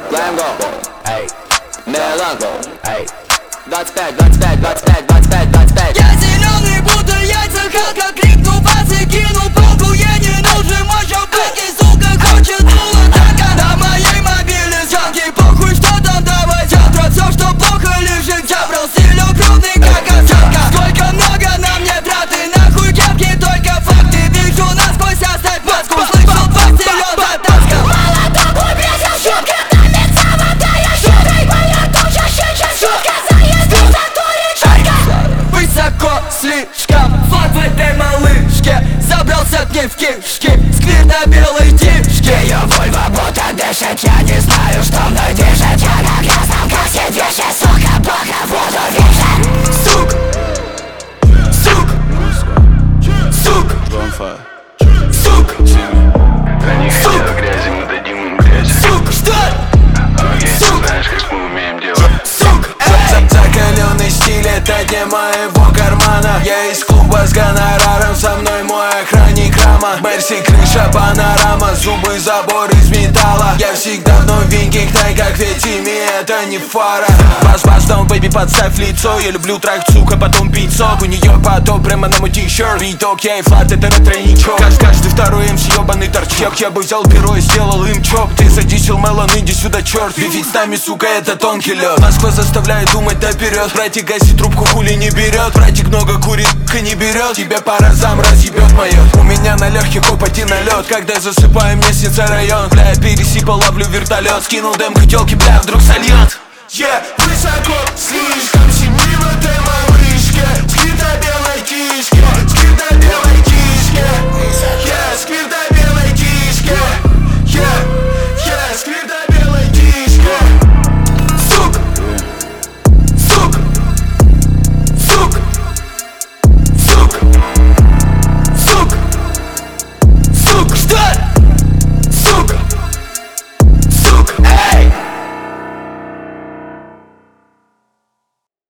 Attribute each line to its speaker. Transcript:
Speaker 1: Lambo, эй, Мелан, эй, 25, 25, 25, 25, 25.
Speaker 2: Я зеленый, будто яйца, как крикну бас и кину палку. Я не нужен, моща бэки, сука, хочет булатака. На моей мобилизации похуй, что там, давай завтра. Все, что плохо, лежит, забрал стилю крупный, как осадка. Сколько много на мне траты, нахуй кепки, только факты. Вижу насквозь, оставь маску, слышал два серьеза таска.
Speaker 3: Молоток убежал, шутка, томит заводая шутка. Моя туча щечет, шутка, заезду в затуре четко.
Speaker 2: Высоко слишком, флаг в этой малышке. Забрался к ней в кишки, сквер на белой тишке.
Speaker 3: Ее вульва будто дышит, я не знаю, что мной движет. Я на грязном кассе движет, сука, бога воду вижет.
Speaker 2: Сук, сук, сук, сук,
Speaker 4: Они хотят грязи, мы дадим им грязи.
Speaker 2: сук, что?
Speaker 4: Сук, знаешь, как мы умеем делать.
Speaker 2: Сук,
Speaker 5: Закаленный стиль, это не моего кармана. Я из клуба с гонораром, со мной мой охранник Рама. Мерси, крыша, панорама, зубы, забор из металла. Я всегда в новеньких тайгах, ведь ими это не фара. Бас, дом, бэйби, подставь лицо. Я люблю трах, сука, потом пить сок. У нее поток прямо на мой ти-шерт. Бит окей, флат, это ретро-ничок. Каждый второй МС, ебаный торчок. Я бы взял перо и сделал им чоп. Ты задичил мелон, иди сюда, черт. Бифить с нами, сука, это тонкий лед. Москва заставляет думать наперед. Братик гасит трубку, хули не берет. Братик много курит, не берет. Тебе пора зам, разъебет моё. У меня на легких опыте налет. Когда засыпаю, мне снится район. Бля, пересипал, ловлю вертолет. Скинул дым, хотелки, бля, вдруг сольет. Высоко, слишком сильный в этой